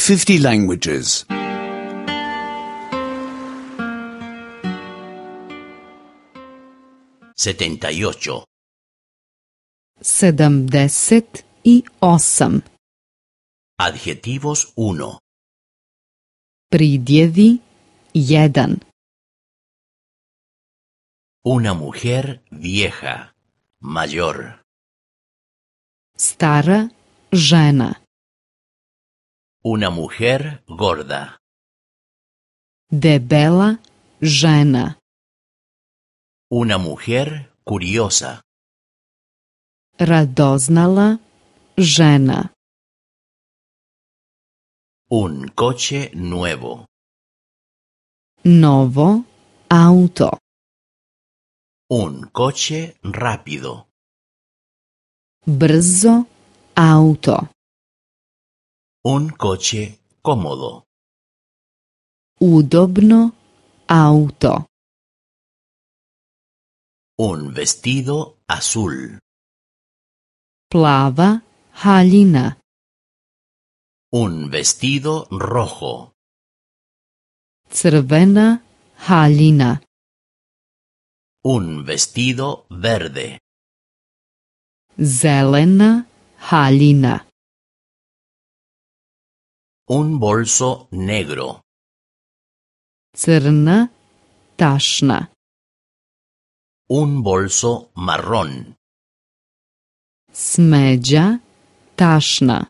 50 languages. 78. 78. Adjetivos 1. Pridjevi 1. Una mujer vieja, mayor. Stara žena. Una mujer gorda. Debela žena. Una mujer curiosa. Radoznala žena. Un coche nuevo. Novo auto. Un coche rápido. Brzo auto. Un coche cómodo. Udobno auto. Un vestido azul. Plava haljina. Un vestido rojo. Crvena haljina. Un vestido verde. Zelena haljina. Un bolso negro. Crna tašna. Un bolso marrón. Smeđa tašna.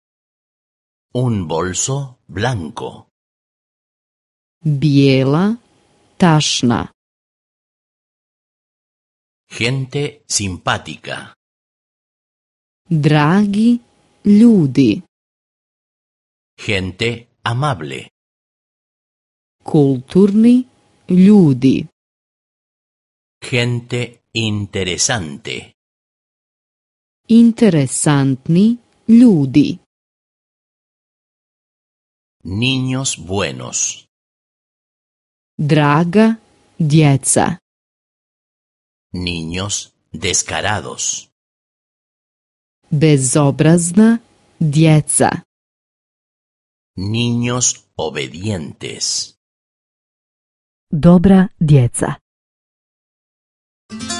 Un bolso blanco. Bijela tašna. Gente simpática. Dragi ljudi. Gente amable. Kulturni ljudi. Gente interesante. Interesantni ljudi. Niños buenos. Draga djeca. Niños descarados. Bezobrazna djeca. Niños obedientes. Dobra djeca.